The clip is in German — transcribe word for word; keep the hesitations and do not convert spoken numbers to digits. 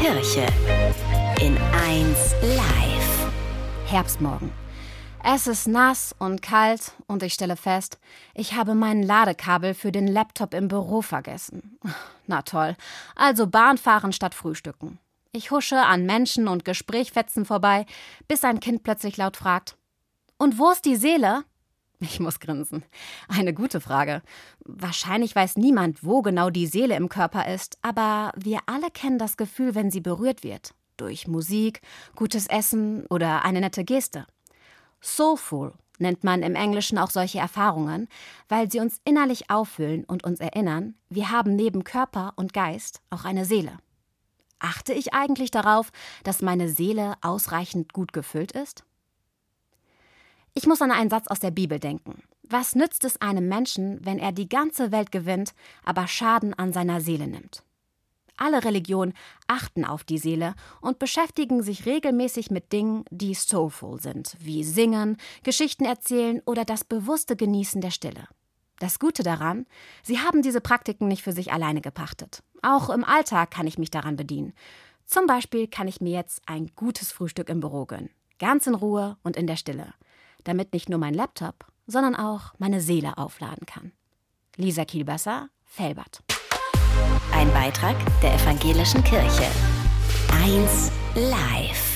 Kirche in eins Live. Herbstmorgen. Es ist nass und kalt und ich stelle fest, ich habe mein Ladekabel für den Laptop im Büro vergessen. Na toll, also Bahn fahren statt Frühstücken. Ich husche an Menschen und Gesprächfetzen vorbei, bis ein Kind plötzlich laut fragt: Und wo ist die Seele? Ich muss grinsen. Eine gute Frage. Wahrscheinlich weiß niemand, wo genau die Seele im Körper ist, aber wir alle kennen das Gefühl, wenn sie berührt wird. Durch Musik, gutes Essen oder eine nette Geste. Soulful nennt man im Englischen auch solche Erfahrungen, weil sie uns innerlich auffüllen und uns erinnern, wir haben neben Körper und Geist auch eine Seele. Achte ich eigentlich darauf, dass meine Seele ausreichend gut gefüllt ist? Ich muss an einen Satz aus der Bibel denken. Was nützt es einem Menschen, wenn er die ganze Welt gewinnt, aber Schaden an seiner Seele nimmt? Alle Religionen achten auf die Seele und beschäftigen sich regelmäßig mit Dingen, die soulful sind, wie Singen, Geschichten erzählen oder das bewusste Genießen der Stille. Das Gute daran, sie haben diese Praktiken nicht für sich alleine gepachtet. Auch im Alltag kann ich mich daran bedienen. Zum Beispiel kann ich mir jetzt ein gutes Frühstück im Büro gönnen. Ganz in Ruhe und in der Stille. Damit nicht nur mein Laptop, sondern auch meine Seele aufladen kann. Lisa Kielbasser, Velbert. Ein Beitrag der Evangelischen Kirche. eins Live.